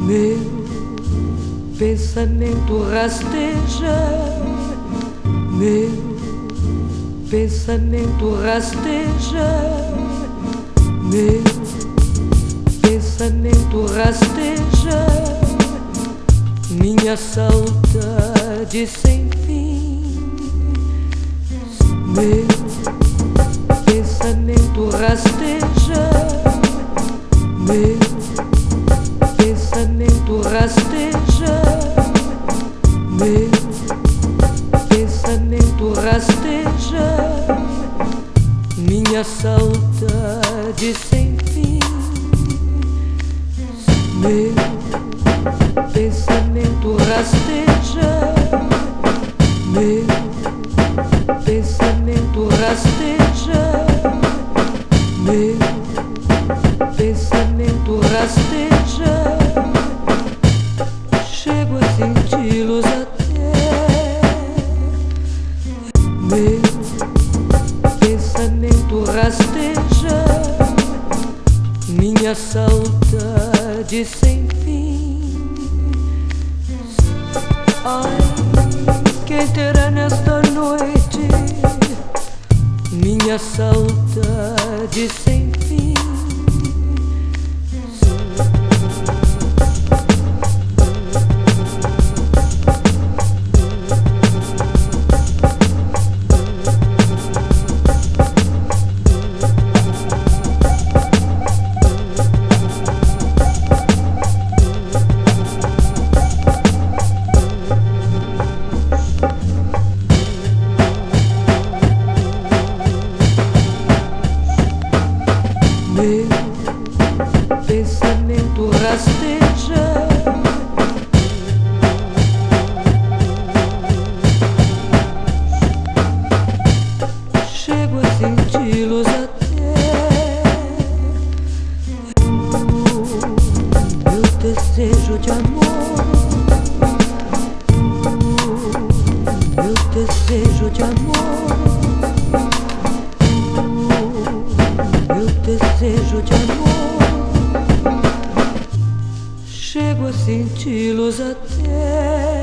Meu pensamento rasteja, meu pensamento rasteja, meu pensamento rasteja, minha saudade sem fim. Meu pensamento rasteja, meu pensamento rasteja, meu pensamento rasteja, minha saudade sem fim. Meu pensamento rasteja, meu pensamento rasteja, meu pensamento rasteja, chego a senti-los até. Meu pensamento rasteja, minha saudade sem fim. Ai, quem terá nesta noite minha saudade sem fim? Meu pensamento rasteja, chego a senti-los até. Meu desejo de amor, meu desejo de amor, meu desejo de amor, chego a senti-los até.